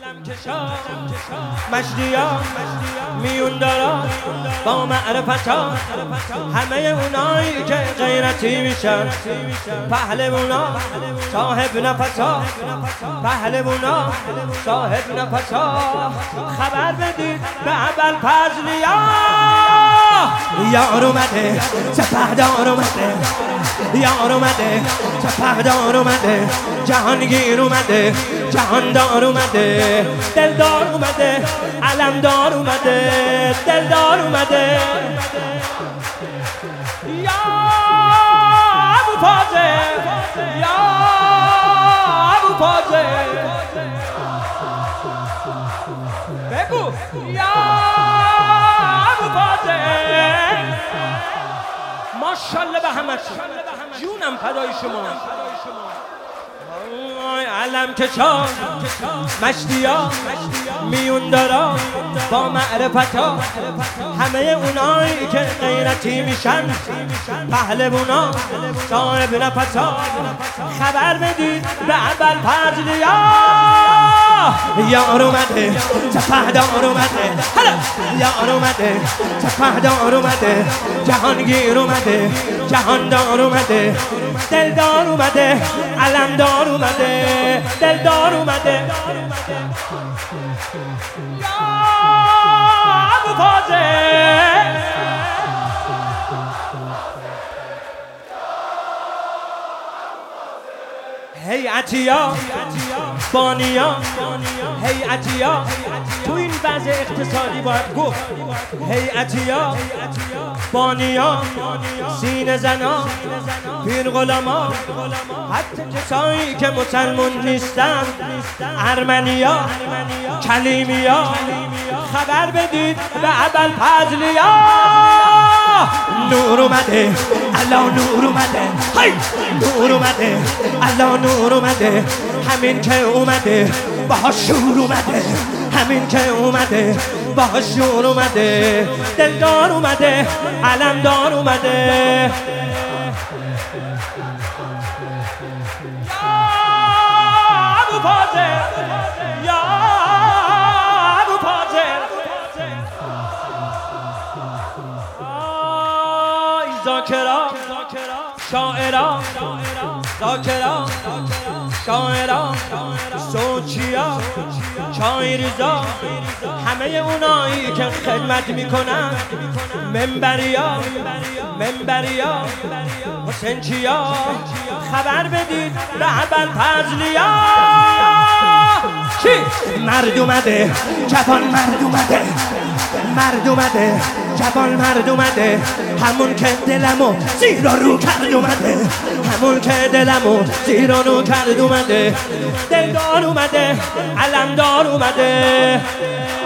مجدیا میون دارا با معرفتا همه اونایی که غیرتی میشن پهلوونا صاحب نفسا پهلوونا صاحب نفسا خبر بدید به ابوالفضلیا یار اومده سپهدار اومده یار اومده سپهدار اومده جهانگیر اومده جهاندار اومده دلدار اومده علمدار اومده دلدار اومده یا ابوالفضل یا ابوالفضل بگو یا ابوالفضل ماشاءالله به همه جونم فدای شما علم کشان مجدیا میون دارا با معرفتا همه اونایی که غیرتی میشن پهلوونا صاحب نفسا خبر بدید به ابوالفضلیا یار اومده سپهدار اومده یار اومده سپهدار اومده جهانگیر اومده جهاندار اومده دلدار اومده علمدار اومده دلدار اومده یا ابوالفضل هیئتیا بانیا هیئتیا تو این وضع اقتصادی باید گفت هیئتیا بانیا سینه زنا پیر غلاما حتی کسایی که مسلمون نیستن ارمنیا کلیمیا خبر بدید به ابوالفضلیا نور اومده الله نور اومده نور اومده الله نور اومده همین که اومده با شور اومده همین که اومده با شور اومده دلدار اومده علمدار اومده یا ابوالفضل یا ابوالفضل ذاکرا شاعرا ذاکرا شاعرا سوچیا چایریزا همه اونایی که خدمت میکنن منبریا منبریا حسینچیا خبر بدید به ابوالفضلیا چی؟ مرد اومده جوان مرد اومده مرد اومده جوان مرد اومده همون که دلمو زیر و رو کرد اومده همون که دلمو زیر و رو کرد اومده دلدار اومده علمدار اومده